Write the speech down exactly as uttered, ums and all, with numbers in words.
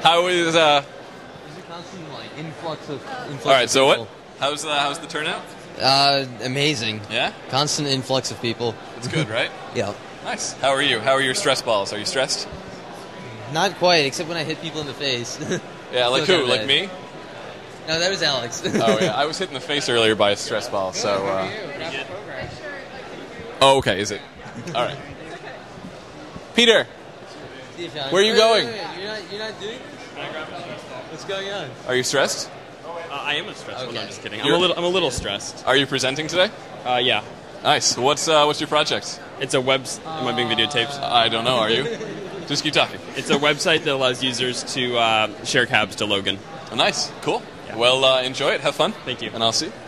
How is uh? There's a constant like influx of influx. All right. of So people. what? How's uh, how's the turnout? Uh, amazing. Yeah. Constant influx of people. It's good, right? Yeah. Nice. How are you? How are your stress balls? Are you stressed? Not quite, except when I hit people in the face. Yeah, like Still who? kinda Like bad. me? No, that was Alex. Oh yeah, I was hit in the face earlier by a stress ball. So. Uh... Oh, okay. Is it? All right. Peter, where are you Wait, going? wait, wait, You're not, you're not doing this? What's going on? are you stressed? Uh, I am a stressed one. Okay. I'm just kidding. I'm You're- a little. I'm a little stressed. Are you presenting today? Uh, yeah. Nice. What's uh, what's your project? It's a web. Am I being videotaped? I don't know. Are you? Just keep talking. It's a website that allows users to uh, share cabs to Logan. Oh, nice. Cool. Yeah. Well, uh, enjoy it. Have fun. Thank you. And I'll see you.